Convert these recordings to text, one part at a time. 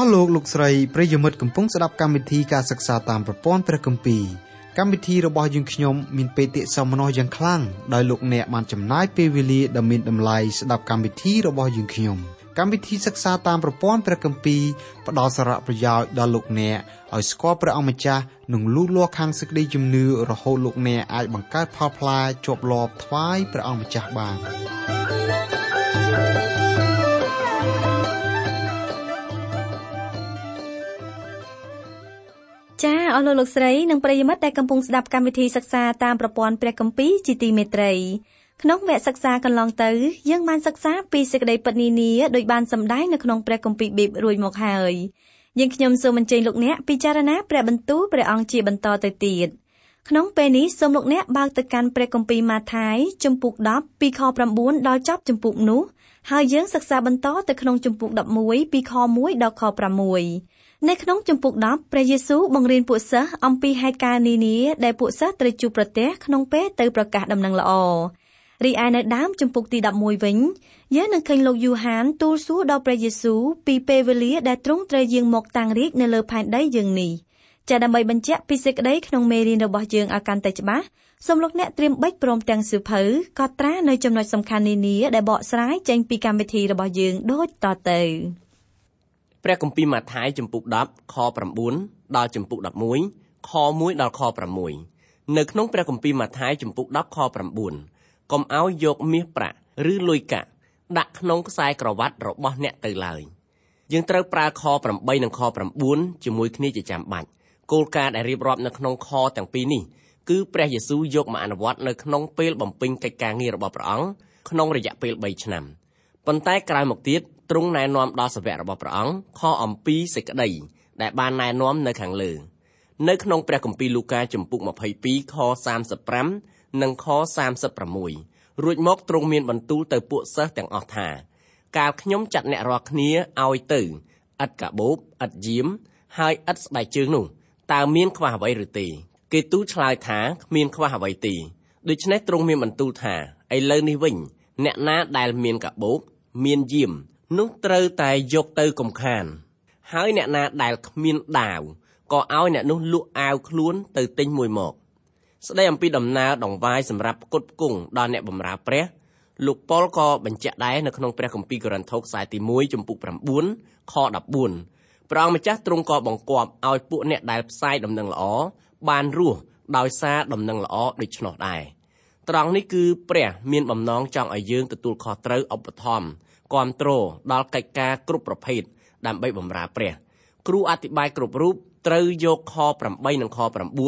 លោកលោកស្រីប្រិយមិត្តកំពុងស្ដាប់កម្មវិធីការសិក្សាតាមប្រព័ន្ធព្រះគម្ពីរកម្មវិធីរបស់យើងខ្ញុំមានបេតិសម្បត្តិយ៉ាងខ្លាំងដោយលោកអ្នកបានចំណាយពេលវេលាដ៏មានតម្លៃស្ដាប់កម្មវិធីរបស់យើងខ្ញុំកម្មវិធីសិក្សាតាមប្រព័ន្ធព្រះគម្ពីរផ្ដល់សារៈប្រយោជន៍ដល់លោកអ្នកឲ្យស្គាល់ព្រះអង្គម្ចាស់និងលូតលាស់ខាងសេចក្តីជំនឿរហូតលោកអ្នកអាចបង្កើតផលផ្លែជាប់លាប់ថ្វាយព្រះអង្គម្ចាស់បានចាអស់លោកស្រីនិងប្រិយមិត្តដែលកំពុងស្ដាប់កម្មវិធីសិក្សាតាមប្រព័ន្ធព្រះគម្ពីរជាទីមេត្រីក្នុងវគ្គសិក្សាកន្លងទៅយើងបានសិក្សាពីសេចក្តីពិតនានាដោយបានសម្ដែងនៅក្នុងព្រះគម្ពីរប៊ីបរួចមកហើយយើងខ្ញុំសូមអញ្ជើញលោកអ្នកពិចារណាព្រះបន្ទូលព្រះអង្គជាបន្តទៅទៀតក្នុងពេលនេះសូមលោកអ្នកបើកទៅកាន់ព្រះគម្ពីរម៉ាថាយជំពូក10ពីខ9ដល់ចប់ជំពូកនោះហើយយើងសិក្សាបន្តទៅក្នុងជំពូក11ពីខ1ដល់ខ6នៅក្នុងជំពូក10ព្រះយេស៊ូវបង្រៀនពួកសិស្សអំពីហេតុការណ៍នានាដែលពួកសិស្សត្រូវជួបប្រទះក្នុងពេលទៅប្រកាសដំណឹងល្អរីឯនៅដើមជំពូកទី11វិញយើងនឹងឃើញលោកយូហានទូលសួរដល់ព្រះយេស៊ូវពីពេលវេលាដែលទ្រង់ត្រូវយាងមកតាំងរាជ្យនៅលើផែនដីយើងនេះចាដើម្បីបញ្ជាក់ពីសេចក្តីក្នុងមេរៀនរបស់យើងឲ្យកាន់តែច្បាស់សូមលោកអ្នកត្រៀមប៊ិចព្រមទាំងសៀវភៅកត់ត្រានៅចំណុចសំខាន់នានាដែលបកស្រាយចេញពីកម្មវិធីរបស់យើងដូចតទៅព្រះគម្ពីរម៉ាថាយជំពូក10ខ9ដល់ជំពូក11ខ1ដល់ខ6នៅក្នុងព្រះគម្ពីរម៉ាថាយជំពូក10ខ9កុំឲ្យយកមាសប្រាក់ឬលុយកាក់ដាក់ក្នុងខ្សែក្រវ៉ាត់របស់អ្នកទៅឡើយយើងត្រូវប្រើខ8និងខ9ជាមួយគ្នាជាចាំបាច់គោលការណ៍ដែលរៀបរាប់នៅក្នុងខទាំងពីរនេះគឺព្រះយេស៊ូវយកមកអនុវត្តនៅក្នុងពេលបំពេញកិច្ចការងាររបស់ព្រះអង្គក្នុងរយៈពេល3ឆ្នាំប៉ុន្តែក្រោយមកទៀតទ្រង់ណែនាំដល់សាវករបស់ព្រះអង្គខអំពីសេចក្តីដែលបានណែនាំនៅខាងលើនៅក្នុងព្រះគម្ពីរលូកាជំពូក22ខ35និងខ36រួចមកទ្រង់មានបន្ទូលទៅពួកសិស្សទាំងអស់ថាកាលខ្ញុំចាត់អ្នករាល់គ្នាឲ្យទៅឥតកាបូបឥតយាមហើយឥតស្បែកជើងនោះតើមានខ្វះអ្វីឬទេគេទូលឆ្លើយថាគ្មានខ្វះអ្វីទេដូច្នេះទ្រង់មានបន្ទូលថាឥឡូវនេះវិញអ្នកណាដែលមានកាបូបមានយាមនោះត្រូវតែយកទៅកំខានហើយអ្នកណាដែលគ្មានដាវក៏ឲ្យអ្នកនោះលក់អាវខ្លួនទៅទិញមួយមកស្ដីអំពីដំណើរដង្វាយសម្រាប់ផ្គត់ផ្គង់ដល់អ្នកបម្រើព្រះលោកប៉ុលក៏បញ្ជាក់ដែរនៅក្នុងព្រះគម្ពីរកូរិនថូសខ្សែទី1ជំពូក9ខ14ព្រះអង្គម្ចាស់ទ្រង់ក៏បង្គាប់ឲ្យពួកអ្នកដែលផ្សាយដំណឹងល្អបានរស់ដោយសារដំណឹងល្អដូច្នោះដែរត្រង់នេះគឺព្រះមានបំណងចង់ឲ្យយើងទទួលខុសត្រូវឧបត្ថម្ភគាំទ្រដល់កិច្ចការគ្រប់ប្រភេទដើម្បីបម្រើព្រះគ្រូអធិប្បាយគ្រប់រូបត្រូវយកខ8និងខ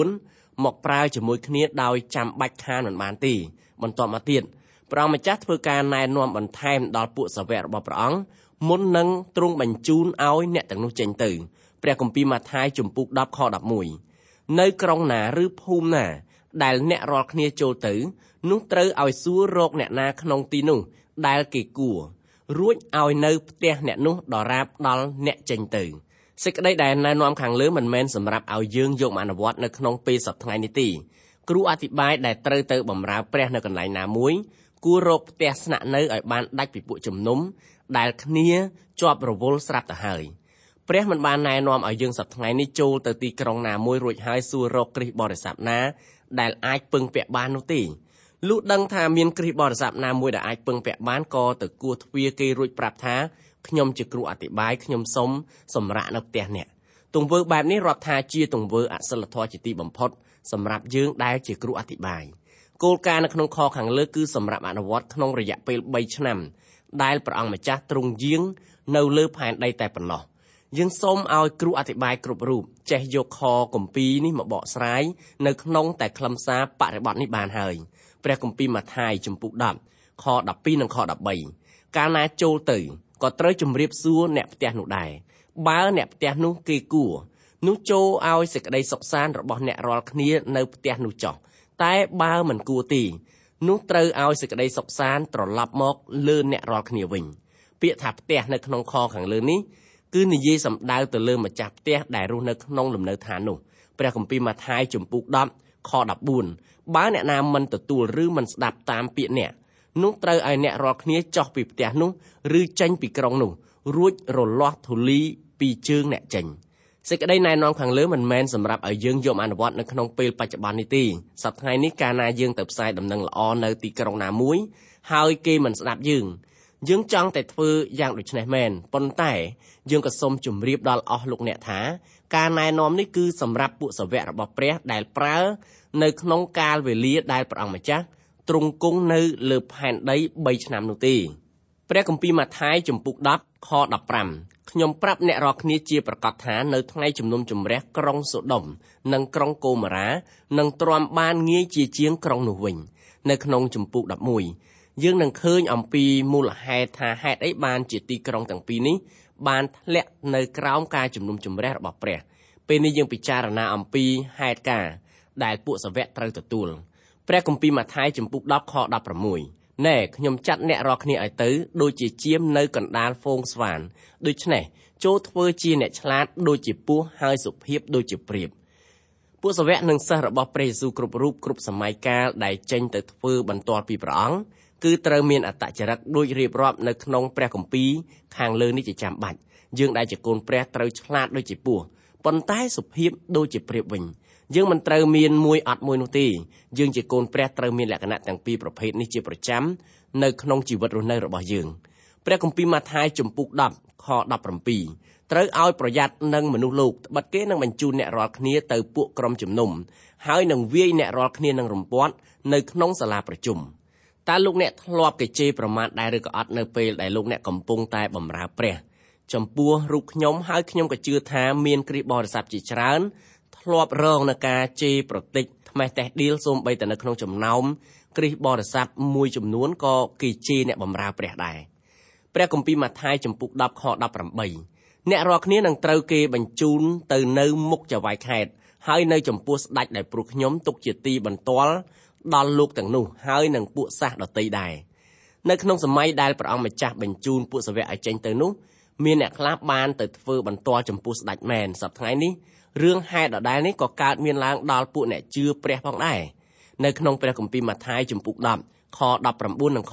9មកប្រើជាមួយគ្នាដោយចាំបាច់ខានមិនបានទេបន្ទាប់មកទៀតព្រះអង្គម្ចាស់ធ្វើការណែនាំបន្ថែមដល់ពួកសាវករបស់ព្រះអង្គមុននឹងទ្រង់បញ្ជូនឲ្យអ្នកទាំងនោះចេញទៅព្រះគម្ពីរម៉ាថាយជំពូក10ខ11នៅក្រុងណាឬភូមិណាដែលអ្នករាល់គ្នាចូលទៅនោះត្រូវឲ្យសួររកអ្នកណាក្នុងទីនោះដែលគេគួររួចឲ្យនៅផ្ទះអ្នកនោះដរាបដល់អ្នកចេញទៅសេចក្តីដែលណែនាំខាងលើមិនមែនសម្រាប់ឲ្យយើងយកមកអនុវត្តនៅក្នុងពេលសប្តាហ៍នេះទេគ្រូអធិប្បាយដែលត្រូវទៅបម្រើព្រះនៅកន្លែងណាមួយគួររកផ្ទះស្នាក់នៅឲ្យបានដាច់ពីពួកជំនុំដែលគ្នាជាប់រវល់ស្រាប់ទៅហើយព្រះមិនបានណែនាំឲ្យយើងសប្តាហ៍នេះចូលទៅទីក្រុងណាមួយរួចហើយសួររកគ្រីស្ទបរិស័ទណាដែលអាចពឹងពាក់បាននោះទេលុះដឹងថាមានគ្រីស្ទបរិស័ទណាមួយដែលអាចពឹងពាក់បានក៏ទៅគោះទ្វារគេរួចប្រាប់ថាខ្ញុំជាគ្រូអធិប្បាយខ្ញុំសូមសម្រាកនៅផ្ទះអ្នកទង្វើបែបនេះរាប់ថាជាទង្វើអសិលធម៌ជាទីបំផុតសម្រាប់យើងដែលជាគ្រូអធិប្បាយគោលការណ៍នៅក្នុងខខាងលើគឺសម្រាប់អនុវត្តក្នុងរយៈពេល3ឆ្នាំដែលព្រះអង្គម្ចាស់ទ្រង់យាងនៅលើផែនដីតែប៉ុណ្ណោះយើងសូមឲ្យគ្រូអធិប្បាយគ្រប់រូបចេះយកខគម្ពីរនេះមកបកស្រាយនៅក្នុងតែខ្លឹមសារបរិបទនេះបានហើយព្រះគម្ពីរម៉ាថាយជំពូក10ខ12និងខ13កាលណាចូលទៅក៏ត្រូវជម្រាបសួរអ្នកផ្ទះនោះដែរបើអ្នកផ្ទះនោះគេគួរនោះចូលឲ្យសេចក្តីសុខសាន្តរបស់អ្នករាល់គ្នានៅផ្ទះនោះចោះតែបើមិនគួរទេនោះត្រូវឲ្យសេចក្តីសុខសាន្តត្រឡប់មកលើអ្នករាល់គ្នាវិញពាក្យថាផ្ទះនៅក្នុងខខាងលើនេះគឺនិយាយសំដៅទៅលើម្ចាស់ផ្ទះដែលរស់នៅក្នុងលំនៅឋាននោះព្រះគម្ពីរម៉ាថាយជំពូក10ខ14បើអ្នកណាមិនទទួលឬមិនស្ដាប់តាមពាក្យអ្នកនោះត្រូវឲ្យអ្នករាល់គ្នាចុះពីផ្ទះនោះឬចេញពីក្រុងនោះរួចរលាស់ធូលីពីជើងអ្នកចេញសេចក្តីណែនាំខាងលើមិនមែនសម្រាប់ឲ្យយើងយកអនុវត្តនៅក្នុងពេលបច្ចុប្បន្ននេះទេសប្តាហ៍ថ្ងៃនេះកាលណាយើងទៅផ្សាយដំណឹងល្អនៅទីក្រុងណាមួយហើយគេមិនស្ដាប់យើងចង់តែធ្វើយ៉ាងដូចនេះមែនប៉ុន្តែយើងក៏សូមជម្រាបដល់អស់លោកអ្នកថាការណែនាំនេះគឺសម្រាប់ពួកសាវករបស់ព្រះដែលប្រើនៅក្នុងកាលវេលាដែលព្រះអង្គម្ចាស់ទ្រង់គង់នៅលើផែនដី3ឆ្នាំនោះទេព្រះគម្ពីរម៉ាថាយជំពូក10ខ15ខ្ញុំប្រាប់អ្នករាល់គ្នាជាប្រកាសថានៅថ្ងៃជំនុំជម្រះក្រុងសូដុំនិងក្រុងកូម៉ារ៉ានឹងទ្រាំបានងាយជាងក្រុងនោះវិញនៅក្នុងជំពូក11យើងនឹងឃើញអំពីមូលហេតុថាហេតុអីបានជាទីក្រុងទាំងពីរនេះបានធ្លាក់នៅក្រោមការជំនុំជម្រះរបស់ព្រះពេលនេះយើងពិចារណាអំពីហេតុការណ៍ដែលពួកសាវកត្រូវទទួលព្រះគម្ពីរម៉ាថាយជំពូក10ខ16ណែខ្ញុំចាត់អ្នករាល់គ្នាឲ្យទៅដូចជាជាមនៅកណ្ដាលហ្វូងស្វានដូច្នេះចូលធ្វើជាអ្នកឆ្លាតដូចជាពស់ហើយសុភាពដូចជាព្រាបពួកសាវកនិងសិស្សរបស់ព្រះយេស៊ូវគ្រប់រូបគ្រប់សម័យកាលដែលចេញទៅធ្វើបន្ទាល់ពីព្រះអង្គគឺត្រូវមានអត្តចរិតដូចរៀបរាប់នៅក្នុងព្រះគម្ពីរខាងលើនេះជាចាំបាច់យើងដែលជាកូនព្រះត្រូវឆ្លាតដូចជាពស់ប៉ុន្តែសុភាពដូចជាព្រាបវិញយើងមិនត្រូវមានមួយអត់មួយនោះទេយើងជាកូនព្រះត្រូវមានលក្ខណៈទាំងពីរប្រភេទនេះជាប្រចាំនៅក្នុងជីវិតរស់នៅរបស់យើងព្រះគម្ពីរម៉ាថាយជំពូក10ខ17ត្រូវឲ្យប្រយ័ត្ននឹងមនុស្សលោកត្បិតគេនឹងបញ្ជូនអ្នករាល់គ្នាទៅពួកក្រុមជំនុំហើយនឹងវាយអ្នករាល់គ្នានឹងរំពាត់នៅក្នុងសាលាប្រជុំតើលោកអ្នកធ្លាប់គេជេរប្រមាថដែរឬក៏អត់នៅពេលដែលលោកអ្នកកំពុងតែបម្រើព្រះចំពោះរូបខ្ញុំហើយខ្ញុំក៏ជឿថាមានគ្រីស្ទបរិស័ទជាច្រើនធ្លាប់រងនឹងការជេរប្រតិចថ្មេះតេះឌីលសូម្បីតែនៅក្នុងចំណោមគ្រីស្ទបរិស័ទមួយចំនួនក៏គេជេរអ្នកបម្រើព្រះដែរព្រះគម្ពីរម៉ាថាយជំពូក10ខ18អ្នករាល់គ្នានឹងត្រូវគេបញ្ជូនទៅនៅមុខចៅហ្វាយខេត្តហើយនៅចំពោះស្ដេចដែលព្រោះខ្ញុំទុកជាទីបន្ទាល់ដល់លោកទាំងនោះហើយនឹងពួកសាសដតីដែរនៅក្នុងសម័យដែលព្រះអង្គម្ចាស់បញ្ជូនពួកសាវកឲ្យចេញទៅនោះមានអ្នកខ្លះបានទៅធ្វើបន្ទាល់ចំពោះស្ដេចមែនសប្តាហ៍ថ្ងៃនេះរឿងហេតុដដែលនេះក៏កើតមានឡើងដល់ពួកអ្នកជឿព្រះផងដែរនៅក្នុងព្រះគម្ពីរម៉ាថាយជំពូក10ខ19និងខ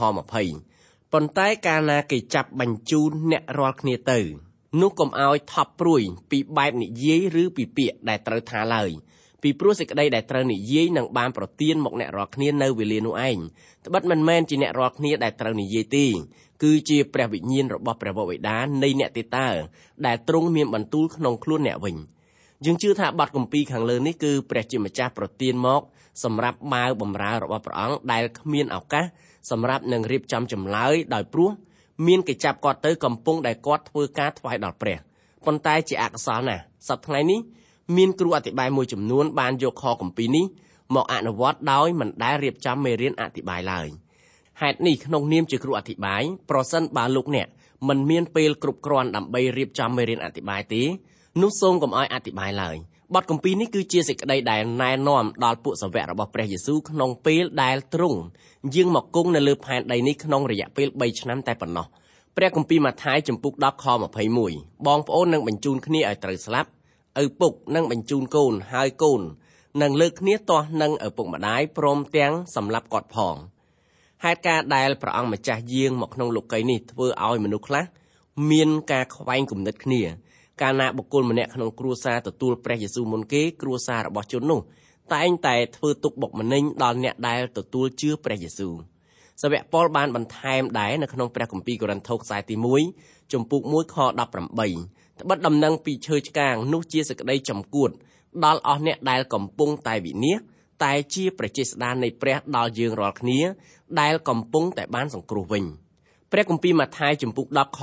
20ប៉ុន្តែកាលណាគេចាប់បញ្ជូនអ្នករាល់គ្នាទៅនោះកុំឲ្យថប់ព្រួយពីបែបនិយាយឬពីពាក្យដែលត្រូវថាឡើយពីព្រោះសេចក្តីដែលត្រូវនិយាយនឹងបានប្រទានមកអ្នករាល់គ្នានៅវេលានោះឯងត្បិតមិនមែនជាអ្នករាល់គ្នាដែលត្រូវនិយាយទេគឺជាព្រះវិញ្ញាណរបស់ព្រះវរបិតានៃអ្នកទេតើដែលទ្រង់មានបន្ទូលក្នុងខ្លួនអ្នកវិញយើងជឿថាបទគម្ពីរខាងលើនេះគឺព្រះជាម្ចាស់ប្រទានមកសម្រាប់បាវបម្រើរបស់ព្រះអង្គដែលគ្មានឱកាសសម្រាប់នឹងរៀបចំចម្លើយដោយព្រោះមានគេចាប់គាត់ទៅកំពុងដែលគាត់ធ្វើការថ្វាយដល់ព្រះប៉ុន្តែជាអកុសលណាស់សប្តាហ៍ថ្ងៃនេះមានគ្រូអធិប្បាយមួយចំនួនបានយកខគម្ពីរនេះមកអនុវត្តដោយមិនដែលរៀបចំមេរៀនអធិប្បាយឡើយហេតុនេះក្នុងនាមជាគ្រូអធិប្បាយប្រសិនបើលោកអ្នកមិនមានពេលគ្រប់គ្រាន់ដើម្បីរៀបចំមេរៀនអធិប្បាយទេនោះសូមកុំឲ្យអធិប្បាយឡើយបទគម្ពីរនេះគឺជាសេចក្តីដែលណែនាំដល់ពួកសាវករបស់ព្រះយេស៊ូវក្នុងពេលដែលទ្រង់យាងមកគង់នៅលើផែនដីនេះក្នុងរយៈពេល3ឆ្នាំតែប៉ុណ្ណោះព្រះគម្ពីរម៉ាថាយជំពូក10ខ21បងប្អូននឹងបញ្ជូនគ្នាឲ្យត្រូវស្លាប់ឪពុកនឹងបញ្ជូនកូនហើយកូននឹងលើកគ្នាទាស់នឹងឪពុកម្ដាយព្រមទាំងសម្លាប់គាត់ផងហេតុការណ៍ដែលព្រះអង្គម្ចាស់យាងមកក្នុងលោកីយ៍នេះធ្វើឲ្យមនុស្សខ្លះមានការខ្វែងគំនិតគ្នាកាលណាបុគ្គលម្នាក់ក្នុងគ្រួសារទទួលព្រះយេស៊ូវមុនគេគ្រួសាររបស់ជននោះតែងតែធ្វើទុកបុកម្នេញដល់អ្នកដែលទទួលជឿព្រះយេស៊ូវសាវកប៉ុលបានបន្ថែមដែរនៅក្នុងព្រះគម្ពីរកូរិនថូសខ្សែទី1ជំពូក1ខ18ត្បិតដំណឹងពីឈើឆ្កាងនោះជាសេចក្តីចំគួតដល់អស់អ្នកដែលកំពុងតែវិនាសតែជាប្រជាស្ដាននៃព្រះដល់យើងរាល់គ្នាដែលកំពុងតែបានសង្គ្រោះវិញព្រះគម្ពីរម៉ាថាយជំពូក10ខ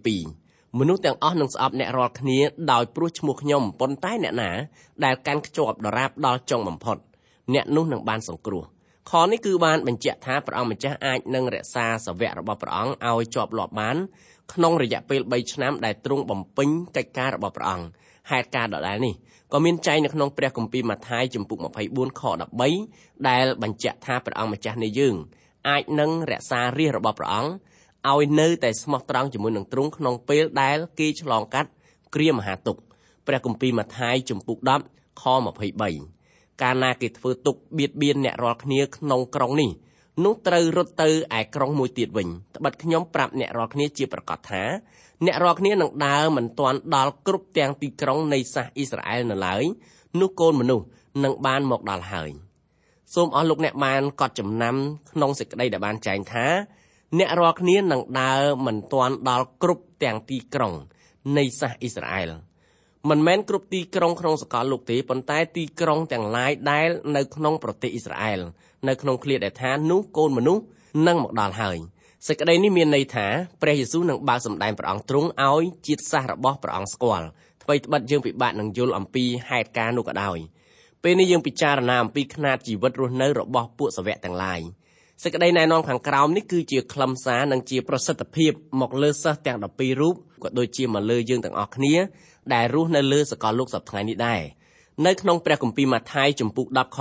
22មនុស្សទាំងអស់នឹងស្អប់អ្នករាល់គ្នាដោយព្រោះឈ្មោះខ្ញុំប៉ុន្តែអ្នកណាដែលកាន់ខ្ជាប់ដរាបដល់ចុងបំផុតអ្នកនោះនឹងបានសង្គ្រោះខនេះគឺបានបញ្ជាក់ថាព្រះអង្គម្ចាស់អាចនឹងរក្សាសាវករបស់ព្រះអង្គឲ្យជាប់លាប់បានក្នុងរយៈពេល3ឆ្នាំដែលទ្រង់បំពេញកិច្ចការរបស់ព្រះអង្គហេតុការណ៍ដដែលនេះក៏មានចែងនៅក្នុងព្រះគម្ពីរម៉ាថាយជំពូក24ខ13ដែលបញ្ជាក់ថាព្រះអង្គម្ចាស់នៃយើងអាចនឹងរក្សារាជរបស់ព្រះអង្គឲ្យនៅតែស្មោះត្រង់ជាមួយនឹងទ្រង់ក្នុងពេលដែលគេឆ្លងកាត់គ្រាមហាទុក្ខព្រះគម្ពីរម៉ាថាយជំពូក10ខ23កាលណាគេធ្វើទុក្ខបៀតបៀនអ្នករាល់គ្នាក្នុងក្រុងនេះនោះត្រូវរត់ទៅឯក្រុងមួយទៀតវិញត្បិតខ្ញុំប្រាប់អ្នករាល់គ្នាជាប្រកាសថាអ្នករាល់គ្នានឹងដើរមិនទាន់ដល់គ្រប់ទាំងទីក្រុងនៃសាសអ៊ីស្រាអែលនៅឡើយនោះកូនមនុស្សនឹងបានមកដល់ហើយសូមអស់លោកអ្នកបានកត់ចំណាំក្នុងសេចក្តីដែលបានចែងថាអ្នករាល់គ្នានឹងដើរមិនទាន់ដល់គ្រប់ទាំងទីក្រុងនៃសាសអ៊ីស្រាអែលមិនមែនគ្រប់ទីក្រុងក្នុងសកលលោកទេប៉ុន្តែទីក្រុងទាំងឡាយដែលនៅក្នុងប្រទេសអ៊ីស្រាអែលនៅក្នុងឃ្លាដែលថានោះកូនមនុស្សនឹងមកដល់ហើយសេចក្តីនេះមានន័យថាព្រះយេស៊ូវនឹងបើកសម្ដែងព្រះអង្គទ្រង់ឲ្យជាតិសាសន៍របស់ព្រះអង្គស្គាល់ថ្មីត្បិតយើងពិបាកនឹងយល់អំពីហេតុការណ៍នោះក៏ដោយពេលនេះយើងពិចារណាអំពីខ្នាតជីវិតរស់នៅរបស់ពួកសាវកទាំងឡាយសេចក្តីណែនាំខាងក្រោមនេះគឺជាខ្លឹមសារនិងជាប្រសិទ្ធភាពមកលើសិស្សទាំង12រូបក៏ដូចជាមកលើយើងទាំងអស់គ្នាដែលរស់នៅលើសកលលោកសប្តាហ៍នេះដែរនៅក្នុងព្រះគម្ពីរម៉ាថាយជំពូក10ខ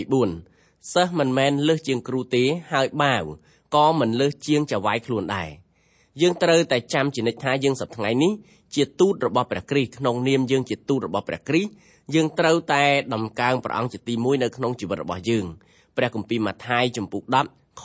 24សិស្សមិនមែនលើសជាងគ្រូទេហើយបាវក៏មិនលើសជាងចៅហ្វាយខ្លួនដែរយើងត្រូវតែចាំជានិច្ចថាយើងសប្តាហ៍នេះជាទូតរបស់ព្រះគ្រីស្ទក្នុងនាមយើងជាទូតរបស់ព្រះគ្រីស្ទយើងត្រូវតែដំកើងព្រះអង្គជាទី1នៅក្នុងជីវិតរបស់យើងព្រះគម្ពីរម៉ាថាយជំពូក10ខ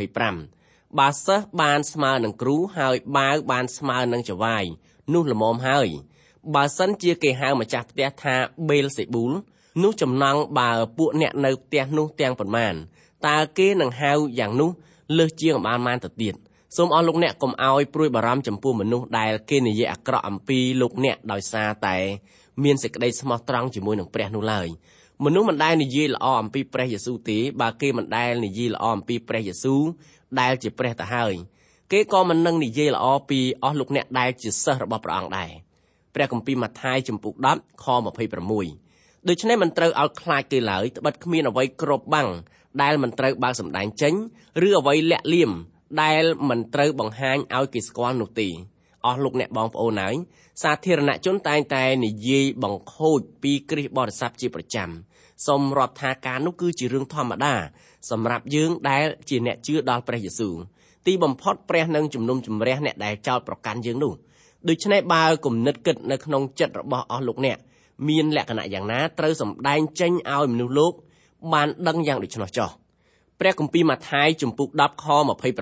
25បើសិស្សបានស្មើនឹងគ្រូហើយបាវបានស្មើនឹងចៅហ្វាយនោះល្មមហើយបើសិនជាគេហៅម្ចាស់ផ្ទះថាបេលសេប៊ូលនោះចំណង់បើពួកអ្នកនៅផ្ទះនោះទាំងប៉ុន្មានតើគេនឹងហៅយ៉ាងនោះលើសជាងអំបានទៅទៀតសូមអស់លោកអ្នកកុំឲ្យព្រួយបារម្ភចំពោះមនុស្សដែលគេនិយាយអាក្រក់អំពីលោកអ្នកដោយសារតែមានសេចក្តីស្មោះត្រង់ជាមួយនឹងព្រះនោះឡើយមនុស្សមិនដែលនិយាយល្អអំពីព្រះយេស៊ូវទេបើគេមិនដែលនិយាយល្អអំពីព្រះយេស៊ូវដែលជាព្រះទៅហើយគេក៏មិននឹងនិយាយល្អពីអស់លោកអ្នកដែលជាសិស្សរបស់ព្រះអង្គដែរព្រះគម្ពីរម៉ាថាយជំពូក10ខ26ដូច្នេះមិនត្រូវឲ្យខ្លាចគេឡើយត្បិតគ្មានអ្វីគ្របបាំងដែលមិនត្រូវបើកសម្ដែងចេញឬអ្វីលាក់លៀមដែលមិនត្រូវបង្ហាញឲ្យគេស្គាល់នោះទេអស់លោកអ្នកបងប្អូនហើយសាធារណជនតែងតែនិយាយបង្ខូចពីគ្រីស្ទបរិស័ទជាប្រចាំសូមរាប់ថាការនោះគឺជារឿងធម្មតាសម្រាប់យើងដែលជាអ្នកជឿដល់ព្រះយេស៊ូវទីបំផុតព្រះនឹងជំនុំជម្រះអ្នកដែលចោទប្រកាន់យើងនោះដូច្នេះបើគំនិតគិតនៅក្នុងចិត្តរបស់អស់លោកអ្នកមានលក្ខណៈយ៉ាងណាត្រូវសម្ដែងចេញឲ្យមនុស្សលោកបានដឹងយ៉ាងដូច្នោះចុះព្រះគម្ពីរម៉ាថាយជំពូក10ខ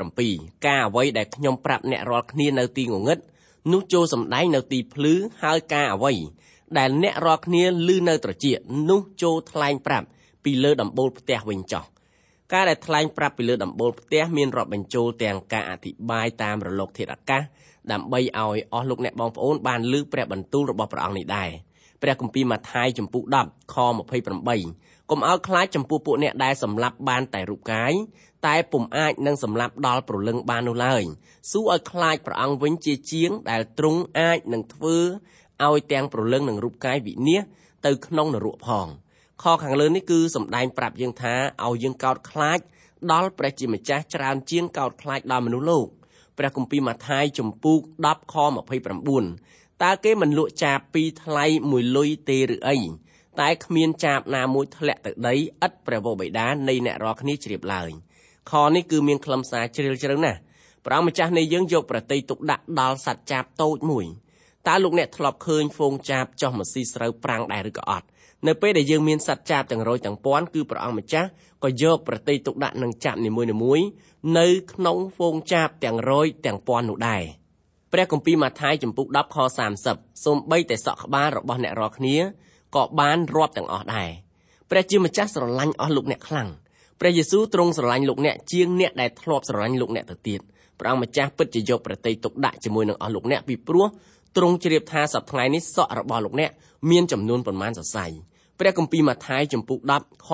27ការអ្វីដែលខ្ញុំប្រាប់អ្នករាល់គ្នានៅទីងងឹតនោះចូលសម្ដែងនៅទីភ្លឺហើយការអ្វីដែលអ្នករាល់គ្នាឮនៅត្រចៀកនោះចូលថ្លែងប្រាប់ពីលើដំបូលផ្ទះវិញចុះការដែលថ្លែងប្រាប់ពីលើដំបូលផ្ទះមានរាប់បញ្ចូលទាំងការអធិប្បាយតាមរលកធាតុអាកាសដើម្បីឲ្យអស់លោកអ្នកបងប្អូនបានឮព្រះបន្ទូលរបស់ព្រះអង្គនេះដែរព្រះគម្ពីរម៉ាថាយជំពូក10ខ28កុំឲ្យខ្លាចចំពោះពួកអ្នកដែលសម្លាប់បានតែរូបកាយតែពុំអាចនឹងសម្លាប់ដល់ព្រលឹងបាននោះឡើយស៊ូឲ្យខ្លាចព្រះអង្គវិញជាជាងដែលទ្រង់អាចនឹងធ្វើឲ្យទាំងព្រលឹងនិងរូបកាយវិនាសទៅក្នុងនរកផងខខាងលើនេះគឺសម្ដែងប្រាប់យើងថាឲ្យយើងកោតខ្លាចដល់ព្រះជាម្ចាស់ច្រើនជាងកោតខ្លាចដល់មនុស្សលោកព្រះគម្ពីរម៉ាថាយជំពូក10ខ29តើគេមិនលក់ចាបពីថ្លៃ1លុយទេឬអីតែគ្មានចាបណាមួយធ្លាក់ទៅដីឥតព្រះវរបិតានៃអ្នករាល់គ្នាជ្រាបឡើយខនេះគឺមានខ្លឹមសារជ្រាលជ្រៅណាស់ព្រះម្ចាស់នៃយើងយកប្រតិយទុកដាក់ដល់សត្វចាបតូចមួយតើលោកអ្នកធ្លាប់ឃើញហ្វូងចាបចុះមកស៊ីស្រូវប្រាំងដែរឬក៏អត់នៅពេលដែលយើងមានសត្វចាបទាំងរយទាំងពាន់គឺព្រះអង្គម្ចាស់ក៏យកប្រតិយទុកដាក់នឹងចាបនីមួយៗនៅក្នុងហ្វូងចាបទាំងរយទាំងពាន់នោះដែរព្រះគម្ពីរម៉ាថាយជំពូក10ខ30សូម្បីតែសក់ក្បាលរបស់អ្នករាល់គ្នាក៏បានរាប់ទាំងអស់ដែរព្រះជាម្ចាស់ស្រឡាញ់អស់លោកអ្នកខ្លាំងព្រះយេស៊ូវទ្រង់ស្រឡាញ់លោកអ្នកជាងអ្នកដែលធ្លាប់ស្រឡាញ់លោកអ្នកទៅទៀតព្រះអង្គម្ចាស់ពិតជាយកប្រតិយទុកដាក់ជាមួយនឹងអស់លោកអ្នកពីព្រោះទ្រង់ជ្រាបថាសប្តាហ៍នេះសក់របស់លោកអ្នកមានចំនួនប៉ុន្មានសរសៃព្រះគម្ពីរម៉ាថាយជំពូក10ខ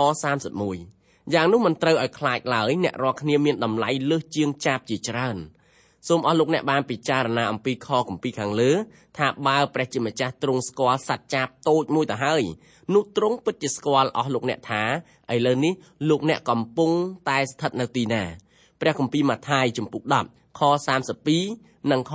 31យ៉ាងនោះមិនត្រូវឲ្យខ្លាចឡើយអ្នករាល់គ្នាមានតម្លៃលើសជាងចាបជាច្រើនសូមអស់លោកអ្នកបានពិចារណាអំពីខគម្ពីរខាងលើថាបើព្រះជាម្ចាស់ទ្រង់ស្គាល់សត្វចាបតូចមួយទៅហើយនោះទ្រង់ពិតជាស្គាល់អស់លោកអ្នកថាឥឡូវនេះលោកអ្នកកំពុងតែស្ថិតនៅទីណាព្រះគម្ពីរម៉ាថាយជំពូក10ខ32និងខ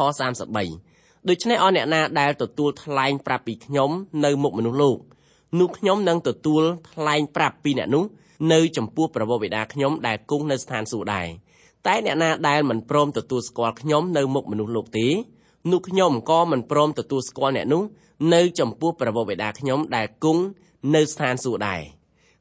33ដូច្នេះអស់អ្នកណាដែលទទួលថ្លែងប្រាប់ពីខ្ញុំនៅមុខមនុស្សលោកនោះខ្ញុំនឹងទទួលថ្លែងប្រាប់ពីអ្នកនោះនៅចំពោះព្រះវរបិតាខ្ញុំដែលគង់នៅស្ថានសួគ៌ដែរតែអ្នកណាដែលមិនព្រមទទួលស្គាល់ខ្ញុំនៅមុខមនុស្សលោកទេនោះខ្ញុំក៏មិនព្រមទទួលស្គាល់អ្នកនោះនៅចំពោះព្រះវរបិតាខ្ញុំដែលគង់នៅស្ថានសួគ៌ដែរខ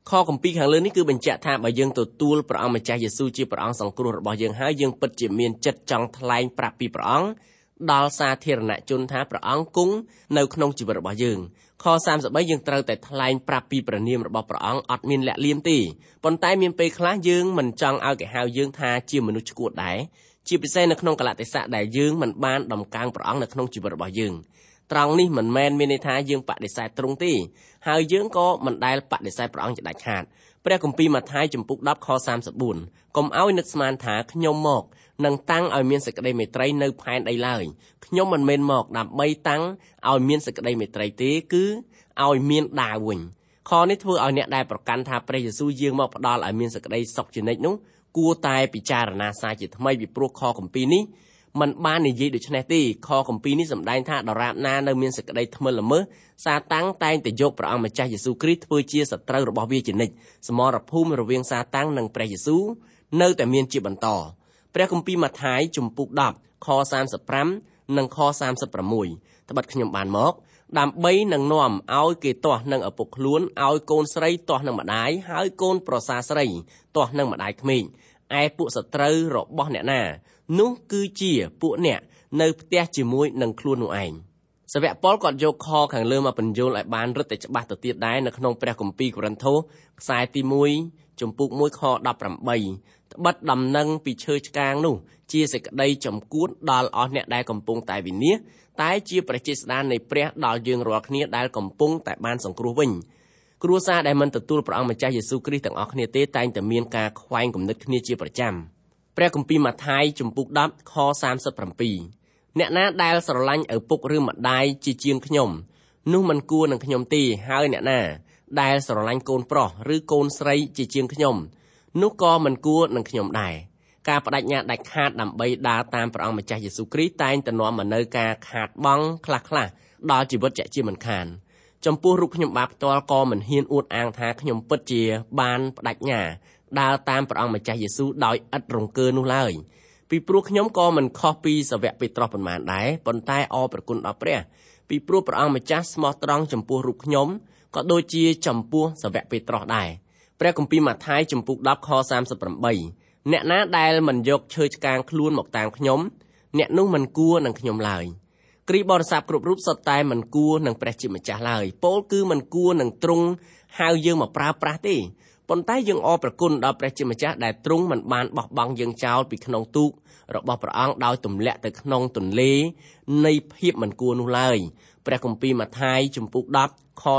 ខគម្ពីរខាងលើនេះគឺបញ្ជាក់ថាបើយើងទទួលព្រះអង្គម្ចាស់យេស៊ូវជាព្រះអង្គសង្គ្រោះរបស់យើងហើយយើងពិតជាមានចិត្តចង់ថ្លែងប្រាប់ពីព្រះអង្គដល់សាធារណជនថាព្រះអង្គគង់នៅក្នុងជីវិតរបស់យើងខ33យើងត្រូវតែថ្លែងប្រាប់ពីព្រះនាមរបស់ព្រះអង្គអត់មានលាក់លៀមទេប៉ុន្តែមានពេលខ្លះយើងមិនចង់ឲ្យគេហៅយើងថាជាមនុស្សឆ្កួតដែរជាពិសេសនៅក្នុងកលៈទេសៈដែលយើងមិនបានដំកើងព្រះអង្គនៅក្នុងជីវិតរបស់យើងត្រង់នេះមិនមែនមានន័យថាយើងបដិសេធទ្រង់ទេហើយយើងក៏មិនដែលបដិសេធព្រះអង្គជាដាច់ខាតព្រះគម្ពីរម៉ាថាយចំពុក10ខ34កុំឲ្យនឹកស្មានថាខ្ញុំមកនឹងតាំងឲ្យមានសេចក្តីមេត្រីនៅផែនដីឡើយខ្ញុំមិនមែនមកដើម្បីតាំងឲ្យមានសេចក្តីមេត្រីទេគឺឲ្យមានដាវវិញខនេះធ្វើឲ្យអ្នកដែលប្រកាន់ថាព្រះយេស៊ូវយាងមកផ្ដល់ឲ្យមានសេចក្តីសុខជានិច្ចនោះគួរតែពិចារណាសាជាថ្មីពីព្រោះខគម្ពីរនេះมันបាននិយាយដូច្នេះទេខគម្ពីរនេះសម្ដែងថាដរាបណានៅមានសេចក្តីថ្មិលល្មើសសាតាំងតែងតែយកព្រះអង្គម្ចាស់យេស៊ូវគ្រីស្ទធ្វើជាសត្រូវរបស់វាជានិច្ចសមរភូមិរវាងសាតាំងនិងព្រះយេស៊ូវនៅតែមានជាបន្តព្រះគម្ពីរម៉ាថាយជំពូក10ខ35និងខ36ត្បិតខ្ញុំបានមកដើម្បីនឹងនាំឲ្យគេទាស់នឹងឪពុកខ្លួនឲ្យកូនស្រីទាស់នឹងម្ដាយហើយកូនប្រសាស្រីទាស់នឹងម្ដាយក្មេកឯពួកសត្រូវរបស់អ្នកណានោះគឺជាពួកអ្នកនៅផ្ទះជាមួយនឹងខ្លួននោះឯងសាវកប៉ុលគាត់យកខខាងលើមកបញ្យល់ឲ្យបានរឹតតែច្បាស់ទៅទៀតដែរនៅក្នុងព្រះគម្ពីរកូរិនថូសខ្សែទី1ជំពូក1ខ18ត្បិតដំណឹងពីឈើឆ្កាងនោះជាសេចក្តីចំគួតដល់អស់អ្នកដែលកំពុងតែវិនាសតែជាប្រជាស្ដាននៃព្រះដល់យើងរាល់គ្នាដែលកំពុងតែបានសង្គ្រោះវិញគ្រួសារដែលមិនទទួលព្រះអង្គម្ចាស់យេស៊ូវគ្រីស្ទទាំងអស់គ្នាទេតែងតែមានការខ្វែងគំនិតគ្នាជាប្រចាំព្រះគម្ពីរម៉ាថាយជំពូក10ខ37អ្នកណាដែលស្រឡាញ់ឪពុកឬម្ដាយជាជាងខ្ញុំនោះមិនគួរនឹងខ្ញុំទេហើយអ្នកណាដែលស្រឡាញ់កូនប្រុសឬកូនស្រីជាជាងខ្ញុំនោះក៏មិនគួរនឹងខ្ញុំដែរការបដិញ្ញាដាច់ខាតដើម្បីដើរតាមព្រះអង្គម្ចាស់យេស៊ូវគ្រីស្ទតែងតែនាំមកនូវការខាតបង់ខ្លះៗដល់ជីវិតជាក់ជាមិនខានចំពោះរូបខ្ញុំបាទផ្ទាល់ក៏មិនហ៊ានអួតអាងថាខ្ញុំពិតជាបានបដិញ្ញាដើរតាមព្រះអង្គម្ចាស់យេស៊ូវដោយឥតរង្គើនោះឡើយពីព្រោះខ្ញុំក៏មិនខុសពីសាវកពេត្រុសប៉ុន្មានដែរប៉ុន្តែអរព្រគុណដល់ព្រះពីព្រោះព្រះអង្គម្ចាស់ស្មោះត្រង់ចំពោះរូបខ្ញុំក៏ដូចជាចំពោះសាវកពេត្រុសដែរព្រះគម្ពីរម៉ាថាយជំពូក10ខ38អ្នកណាដែលមិនយកឈើឆ្កាងខ្លួនមកតាមខ្ញុំអ្នកនោះមិនគួរនឹងខ្ញុំឡើយគ្រីស្ទបរិស័ទគ្រប់រូបសុទ្ធតែមិនគួរនឹងព្រះជាម្ចាស់ឡើយពោលគឺមិនគួរនឹងទ្រង់ហៅយើងមកប្រើប្រាស់ទេប៉ុន្តែយើងអរព្រគុណដល់ព្រះជាម្ចាស់ដែលទ្រង់មិនបានបោះបង់យើងចោលពីក្នុងទូករបស់ព្រះអង្គដោយទម្លាក់ទៅក្នុងទន្លេនៃភាពមិនគួរនោះឡើយព្រះគម្ពីរម៉ាថាយជំពូក10ខ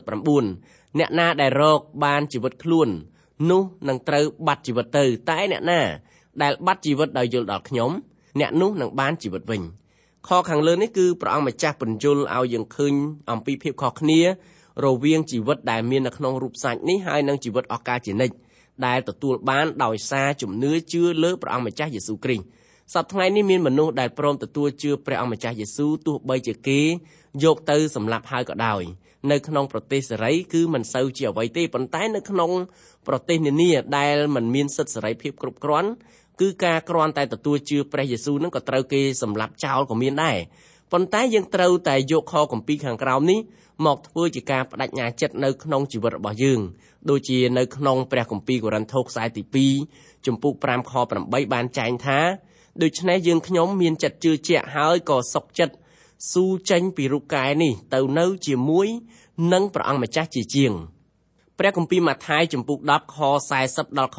39អ្នកណាដែលរកបានជីវិតខ្លួននោះនឹងត្រូវបាត់ជីវិតទៅតែអ្នកណាដែលបាត់ជីវិតដោយយល់ដល់ខ្ញុំអ្នកនោះនឹងបានជីវិតវិញខខាងលើនេះគឺព្រះអង្គម្ចាស់បញ្យល់ឲ្យយើងឃើញអំពីភាពខុសគ្នារវាងជីវិតដែលមាននៅក្នុងរូបសាច់នេះហើយនិងជីវិតអស់កលជានិច្ចដែលទទួលបានដោយសារជំនឿជឿលើព្រះអង្គម្ចាស់យេស៊ូវគ្រីស្ទសប្តាហ៍ថ្ងៃនេះមានមនុស្សដែលព្រមទទួលជឿព្រះអង្គម្ចាស់យេស៊ូវទោះបីជាគេយកទៅសម្លាប់ហើយក៏ដោយនៅក្នុងប្រទេសសេរីគឺមិនសូវជាអ្វីទេប៉ុន្តែនៅក្នុងប្រទេសនានាដែលមិនមានសិទ្ធិសេរីភាពគ្រប់គ្រាន់គឺការគ្រាន់តែទទួលជឿព្រះយេស៊ូវនឹងក៏ត្រូវគេសម្លាប់ចោលក៏មានដែរប៉ុន្តែយើងត្រូវតែយកខគម្ពីរខាងក្រោមនេះមកធ្វើជាការបដិញ្ញាចិត្តនៅក្នុងជីវិតរបស់យើងដូចជានៅក្នុងព្រះគម្ពីរកូរិនថូសខ្សែទី2ជំពូក5ខ8បានចែងថាដូច្នេះយើងខ្ញុំមានចិត្តជឿជាក់ហើយក៏សុខចិត្តស៊ូចេញពីរូបកាយនេះទៅនៅជាមួយនឹងព្រះអង្គម្ចាស់ជាជាងព្រះគម្ពីរម៉ាថាយជំពូក10ខ40ដល់ខ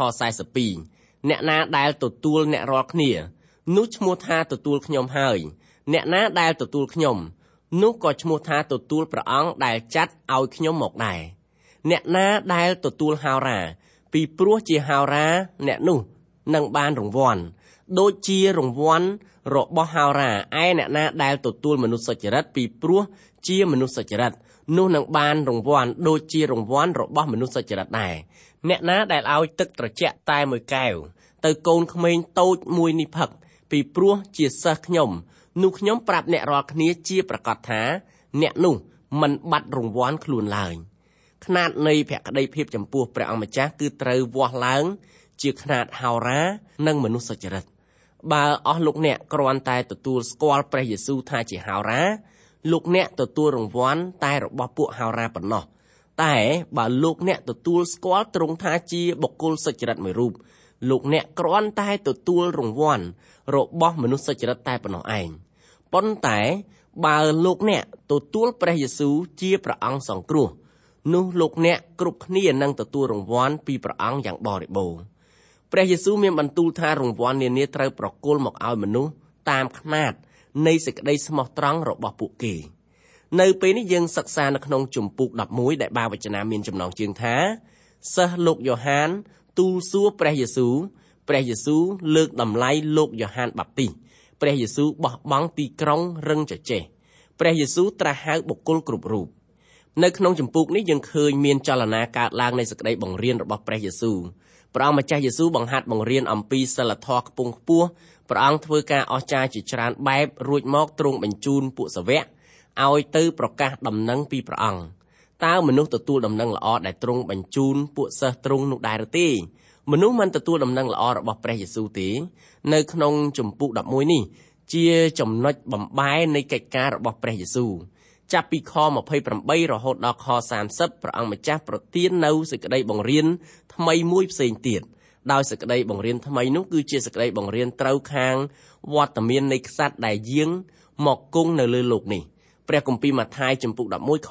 42អ្នកណាដែលទទួលអ្នករាល់គ្នានោះឈ្មោះថាទទួលខ្ញុំហើយអ្នកណាដែលទទួលខ្ញុំនោះក៏ឈ្មោះថាទទួលព្រះអង្គដែលចាត់ឲ្យខ្ញុំមកដែរអ្នកណាដែលទទួលហោរាពីព្រោះជាហោរាអ្នកនោះនឹងបានរង្វាន់ដូចជារង្វាន់របស់ហោរាឯអ្នកណាដែលទទួលមនុស្សសុចរិតពីព្រោះជាមនុស្សសុចរិតនោះនឹងបានរង្វាន់ដូចជារង្វាន់របស់មនុស្សសុចរិតដែរអ្នកណាដែលឲ្យទឹកត្រជាក់តែមួយកែវទៅកូនក្មេងតូចមួយនេះផឹកពីព្រោះជាសិស្សខ្ញុំនោះខ្ញុំប្រាប់អ្នករាល់គ្នាជាប្រកាសថាអ្នកនោះមិនបាត់រង្វាន់ខ្លួនឡើយຂະຫນາດនៃភក្តីភាពចំពោះព្រះអង្គម្ចាស់គឺត្រូវវាស់ឡើងជាຂະຫນាតហោរានិងមនុស្សសុចរិតបើអស់លោកអ្នកគ្រាន់តែទទួលស្គាល់ព្រះយេស៊ូវថាជាហោរាលោកអ្នកទទួលរង្វាន់តែរបស់ពួកហោរាប៉ុណ្ណោះតែបើលោកអ្នកទទួលស្គាល់ទ្រង់ថាជាបុគ្គលសុចរិតមួយរូបលោកអ្នកគ្រាន់តែទទួលរង្វាន់របស់មនុស្សសុចរិតតែប៉ុណ្ណោះឯងប៉ុន្តែបើលោកអ្នកទទួលព្រះយេស៊ូវជាព្រះអង្គសង្គ្រោះនោះលោកអ្នកគ្រប់គ្នានឹងទទួលរង្វាន់ពីព្រះអង្គយ៉ាងបរិបូរណ៍ព្រះយេស៊ូវមានបន្ទូលថារង្វាន់នានាត្រូវប្រគល់មកឲ្យមនុស្សតាមខ្នាតនៃសេចក្តីស្មោះត្រង់របស់ពួកគេនៅពេលនេះយើងសិក្សានៅក្នុងជំពូក11ដែលបាវចនាមានចំណងជើងថាសិស្សលោកយ៉ូហានទូលសួរព្រះយេស៊ូវលើកតម្លៃលោកយ៉ូហានបាប់ទីព្រះយេស៊ូវបោះបង់ទីក្រុងរឹងចចេះព្រះយេស៊ូវត្រាស់ហៅបុគ្គលគ្រប់រូបនៅក្នុងជំពូកនេះយើងឃើញមានចលនាកើតឡើងនៃសេចក្តីបង្រៀនរបស់ព្រះយេស៊ូវព្រះអង្គម្ចាស់យេស៊ូវបង្ហាត់បង្រៀនអំពីសិលធម៌ខ្ពង់ខ្ពស់ព្រះអង្គធ្វើការអស្ចារ្យជាច្រើនបែបរួចមកទ្រង់បញ្ជូនពួកសាវកឲ្យទៅប្រកាសដំណឹងពីព្រះអង្គតើមនុស្សទទួលដំណឹងល្អដែលទ្រង់បញ្ជូនពួកសិស្សទ្រង់នោះដែរឬទេមនុស្សមិនទទួលដំណឹងល្អរបស់ព្រះយេស៊ូវទេនៅក្នុងជំពូក11នេះជាចំណុចបំបែនៃកិច្ចការរបស់ព្រះយេស៊ូវចាប់ពីខ28រហូតដល់ខ30ព្រះអង្គម្ចាស់ប្រទាននៅសេចក្តីបង្រៀនថ្មីមួយផ្សេងទៀតដោយសេចក្តីបង្រៀនថ្មីនោះគឺជាសេចក្តីបង្រៀនត្រូវខាងវត្តមាននៃក្សត្រដែលយាងមកគង់នៅលើโลกនេះព្រះគម្ពីរម៉ាថាយជំពូក11ខ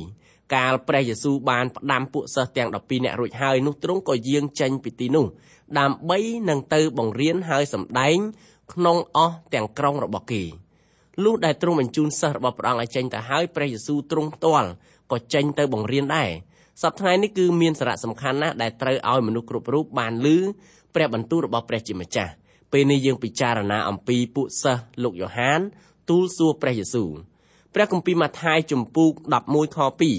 1កាលព្រះយេស៊ូវបានផ្ដាំពួកសិស្សទាំង12នាក់រួចហើយនោះទ្រង់ក៏យាងចេញពីទីនោះដើម្បីនឹងទៅបង្រៀនហើយសម្ដែងក្នុងអស់ទាំងក្រុងរបស់គេលុះដែលទ្រង់បញ្ជូនសិស្សរបស់ព្រះអង្គឲ្យចេញទៅហើយព្រះយេស៊ូវទ្រង់ផ្ទាល់ក៏ចេញទៅបង្រៀនដែរសប្តាហ៍ថ្ងៃនេះគឺមានសារៈសំខាន់ណាស់ដែលត្រូវឲ្យមនុស្សគ្រប់រូបបានឮព្រះបន្ទូលរបស់ព្រះជាម្ចាស់ពេលនេះយើងពិចារណាអំពីពួកសិស្សលោកយ៉ូហានទូលសួរព្រះយេស៊ូវព្រះគម្ពីរម៉ាថាយជំពូក11ខ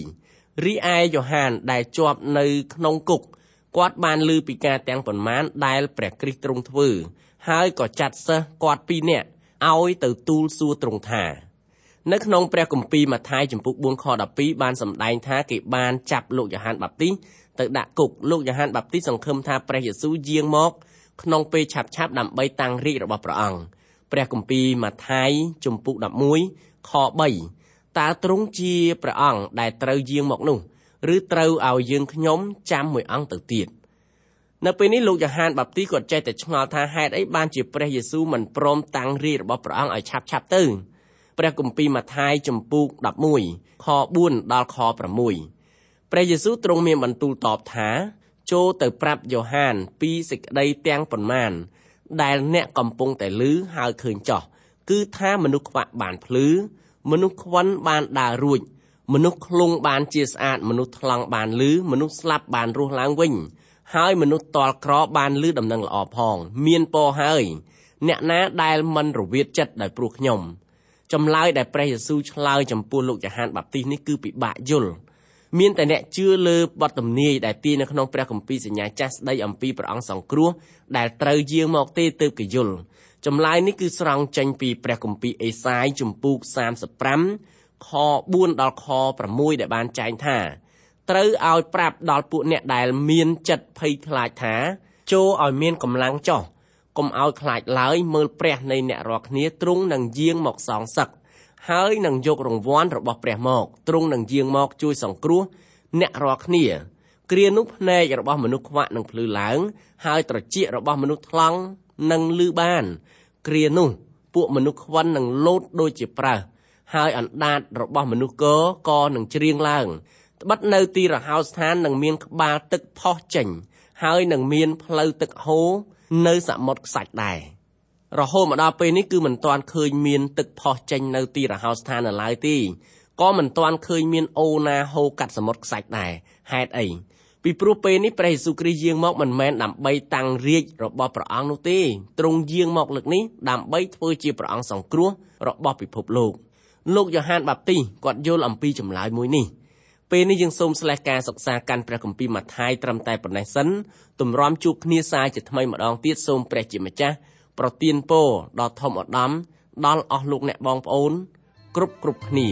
2រីឯយ៉ូហានដែលជាប់នៅក្នុងគុកគាត់បានឮពីការទាំងប៉ុន្មានដែលព្រះគ្រីស្ទទ្រង់ធ្វើហើយក៏ចាត់សិស្សគាត់2នាក់ឲ្យទៅទូលសួរទ្រង់ថានៅក្នុងព្រះគម្ពីរម៉ាថាយជំពូក4ខ12បានសម្ដែងថាគេបានចាប់លោកយ៉ូហានបាប់ទីទៅដាក់គុកលោកយ៉ូហានបាប់ទីសង្ឃឹមថាព្រះយេស៊ូវយាងមកក្នុងពេលឆាប់ៗដើម្បីតាំងរាជ្យរបស់ព្រះអង្គព្រះគម្ពីរម៉ាថាយជំពូក11ខ3តើទ្រង់ជាព្រះអង្គដែលត្រូវយាងមកនោះឬត្រូវឲ្យយើងខ្ញុំចាំមួយអង្គទៅទៀតនៅពេលនេះលោកយ៉ូហានបាប់ទីគាត់ចេះតែឆ្ងល់ថាហេតុអីបានជាព្រះយេស៊ូវមិនព្រមតាំងរាជ្យរបស់ព្រះអង្គឲ្យឆាប់ៗទៅព្រះគម្ពីរម៉ាថាយជំពូក11ខ4ដល់ខ6ព្រះយេស៊ូវទ្រង់មានបន្ទូលតបថាចូលទៅប្រាប់យ៉ូហានពីសេចក្តីទាំងប៉ុន្មានដែលអ្នកកំពុងតែឮហើយឃើញចោះគឺថាមនុស្សខ្វាក់បានភ្លឺមនុស្សខ្វិនបានដើររួចមនុស្សខ្លងបានជាស្អាតមនុស្សថ្លង់បានឮមនុស្សស្លាប់បានរស់ឡើងវិញហើយមនុស្សតល់ក្របានឮដំណឹងល្អផងមានពរហើយអ្នកណាដែលមិនរវិតចិត្តដោយព្រោះខ្ញុំចម្លើយដែលព្រះយេស៊ូវឆ្លើយចំពោះលោកយ៉ូហានបាប់ទីនេះគឺពិបាកយល់មានតែអ្នកជឿលើបទទំនាយដែលទាយនៅក្នុងព្រះគម្ពីរសញ្ញាចាស់ស្ដីអំពីព្រះអង្គសង្គ្រោះដែលត្រូវយាងមកទេទើបគេយល់ចម្លើយនេះគឺស្រង់ចេញពីព្រះគម្ពីរអេសាយជំពូក35ខ4ដល់ខ6ដែលបានចែងថាត្រូវឲ្យប្រាប់ដល់ពួកអ្នកដែលមានចិត្តភ័យខ្លាចថាចូលឲ្យមានកម្លាំងចោះកុំឲ្យខ្លាចឡើយមើលព្រះនៃអ្នករាល់គ្នាទ្រង់នឹងយាងមកសងសឹកហើយនឹងយករង្វាន់របស់ព្រះមកទ្រង់នឹងយាងមកជួយសង្គ្រោះអ្នករាល់គ្នាគ្រានោះភ្នែករបស់មនុស្សខ្វាក់នឹងភ្លឺឡើងហើយត្រចៀករបស់មនុស្សថ្លង់នឹងឮបានគ្រានោះពួកមនុស្សខ្វិននឹងលោតដូចជាប្រើសហើយអណ្ដាតរបស់មនុស្សក៏នឹងច្រៀងឡើងត្បិតនៅទីរហោស្ថាននឹងមានក្បាលទឹកផុសចេញហើយនឹងមានផ្លូវទឹកហូរនៅសមុទ្រខ្សាច់ដែររហូតមកដល់ពេលនេះគឺមិនទាន់ឃើញមានទឹកផុសចេញនៅទីរហោស្ថាននៅឡើយទេក៏មិនទាន់ឃើញមានអូរណាហូរកាត់សមុទ្រខ្សាច់ដែរហេតុអីពីព្រោះពេលនេះព្រះយេស៊ូវគ្រីស្ទយាងមកមិនមែនដើម្បីតាំងរាជ្យរបស់ព្រះអង្គនោះទេទ្រង់យាងមកលើកនេះដើម្បីធ្វើជាព្រះអង្គសង្គ្រោះរបស់ពិភពលោកយ៉ូហានបាប់ទីគាត់យល់អំពីចម្លើយមួយនេះពេលនេះយើងសូមស្លេះការសិក្សាកាន់ព្រះគម្ពីរម៉ាថាយត្រឹមតែប៉ុណ្ណេះសិនទម្រាំជួបគ្នាសាជាថ្មីម្ដងទៀតសូមព្រះជាម្ចាស់ប្រទានពរដល់ធម្មឧត្តមដល់អស់លោកអ្នកបងប្អូនគ្រប់គ្នា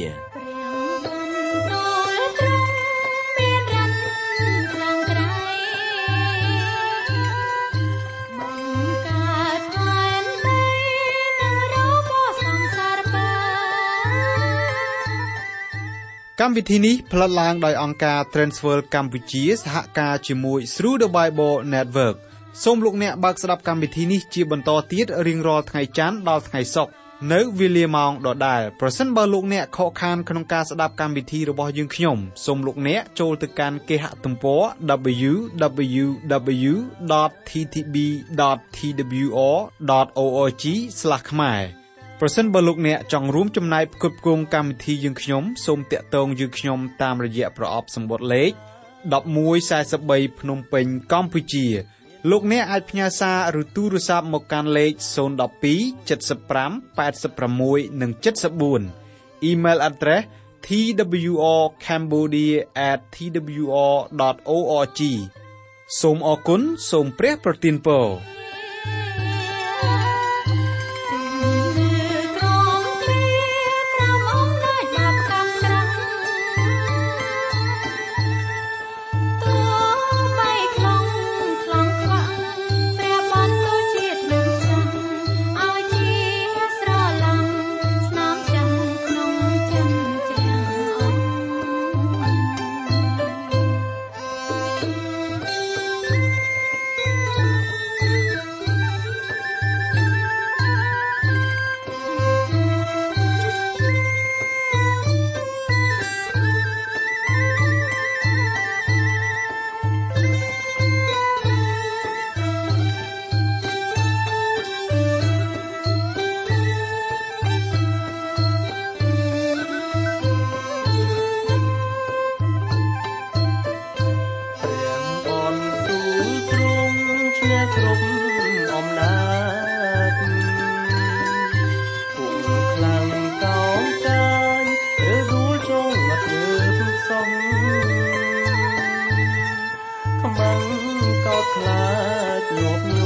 កម្មវិធីនេះផលិតឡើងដោយអង្គការ Transworld កម្ពុជាសហការជាមួយ Through the Bible Network សូមលោកអ្នកបើកស្ដាប់កម្មវិធីនេះជាបន្តទៀតរៀងរាល់ថ្ងៃច័ន្ទដល់ថ្ងៃសុក្រនៅវេលាម៉ោងដដែលប្រសិនបើលោកអ្នកខកខានក្នុងការស្ដាប់កម្មវិធីរបស់យើងខ្ញុំសូមលោកអ្នកចូលទៅកាន់គេហទំព័រ www.ttb.twr.org/ ខ្មែរប្រសិនបើលោកអ្នកចង់រួមចំណែកផ្គត់ផ្គង់កម្មវិធីយើងខ្ញុំសូមតាក់ទងយើងខ្ញុំតាមរយៈប្រអប់សម្បត្តិលេខ1143ភ្នំពេញកម្ពុជាលោកអ្នកអាចផ្ញើសារឬទូរស័ព្ទមកកាន់លេខ012 75 86 និង 74 Email address twrcambodia@twr.org សូមអរគុណសូមព្រះប្រទានពរខ្មាំងកោតខ្លាចញាប់